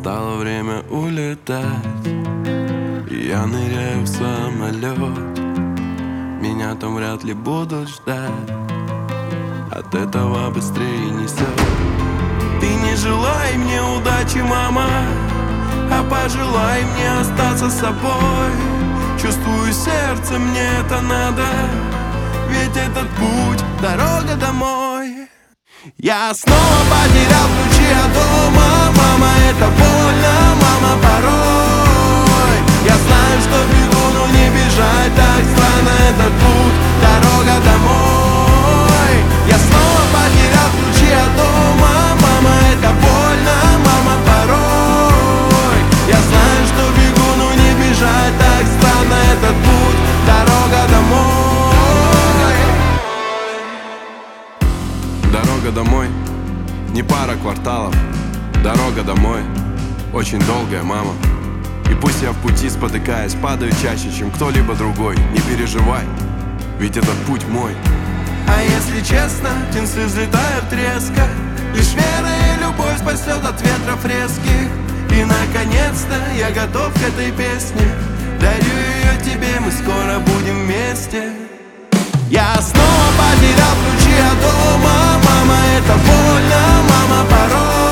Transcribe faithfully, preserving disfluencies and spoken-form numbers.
Настало время улетать, и я ныряю в самолет. Меня там вряд ли будут ждать, от этого быстрее несет. Ты не желай мне удачи, мама, а пожелай мне остаться собой. Чувствую сердцем, мне это надо, ведь этот путь — дорога домой. Я снова потерял ключи от дома, мама, это больно, мама, порой. Я знаю, что бегу, но не бежать так странно, этот путь — дорога домой. Я снова потерял ключи от дома, мама, это больно, мама, порой. Я знаю, что бегу, но не бежать так странно, этот путь — дорога домой. Дорога домой, не пара кварталов. Дорога домой, очень долгая, мама. И пусть я в пути, спотыкаясь, падаю чаще, чем кто-либо другой. Не переживай, ведь этот путь мой. А если честно, птенцы взлетают резко. Лишь вера и любовь спасет от ветров резких. И наконец-то я готов к этой песне. Дарю ее тебе, мы скоро будем вместе. Я снова потерял ключи от дома, мама, это больно, мама, порой.